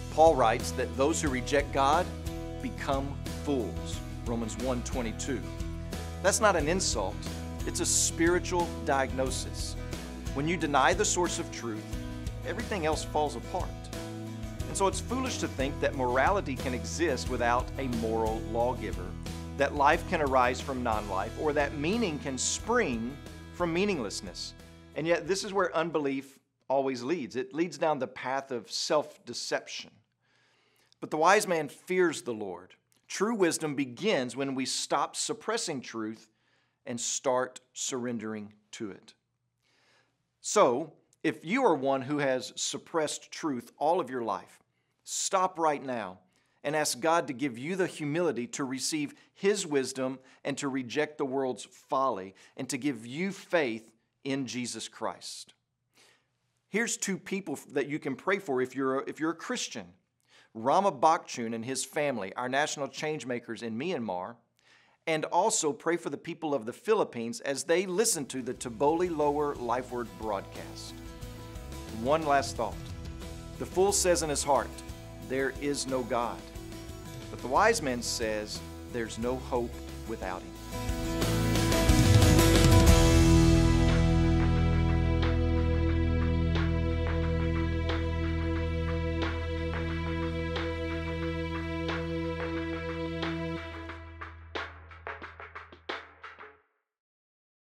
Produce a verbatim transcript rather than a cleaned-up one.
Paul writes that those who reject God become fools, Romans one twenty-two. That's not an insult, it's a spiritual diagnosis. When you deny the source of truth, everything else falls apart. And so it's foolish to think that morality can exist without a moral lawgiver, that life can arise from non-life, or that meaning can spring from meaninglessness. And yet this is where unbelief always leads. It leads down the path of self-deception. But the wise man fears the Lord. True wisdom begins when we stop suppressing truth and start surrendering to it. So, if you are one who has suppressed truth all of your life, stop right now and ask God to give you the humility to receive His wisdom and to reject the world's folly and to give you faith in Jesus Christ. Here's two people that you can pray for if you're a, if you're a Christian. Rama Bakchun and his family, our national change makers in Myanmar, and also pray for the people of the Philippines as they listen to the Taboli Lower Life Word broadcast. One last thought. The fool says in his heart, there is no God. But the wise man says, there's no hope without Him.